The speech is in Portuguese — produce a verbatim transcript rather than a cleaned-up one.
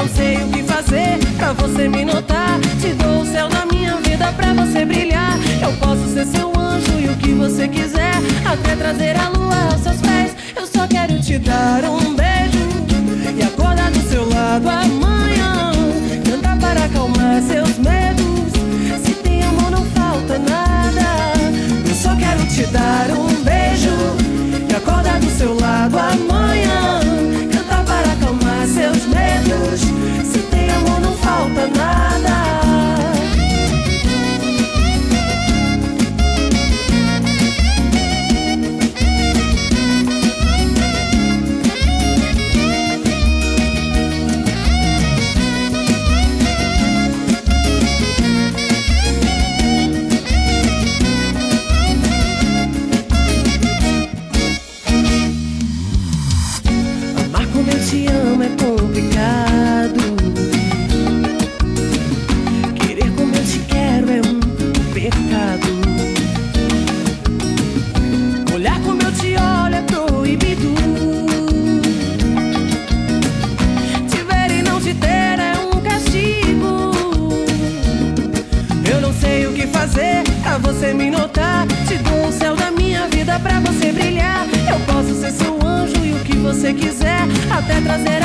não sei o que fazer pra você me notar. Te dou o céu da minha vida pra você brilhar. Eu posso ser seu anjo e o que você quiser, até trazer a lua aos seus pés. Eu só quero te dar um beijo e acordar do seu lado amanhã. Cantar para acalmar seus medos. Se tem amor não falta nada. Eu só quero te dar um beijo e acordar do seu lado amanhã. Cantar para acalmar seus medos. Se tem amor não falta nada. Te amo é complicado. Querer como eu te quero é um pecado. Olhar como eu te olho é proibido. Te ver e não te ter é um castigo. Eu não sei o que fazer pra você me notar. Te dou o céu da minha vida pra você brilhar. Eu posso ser seu anjo e o que você quiser, até trazer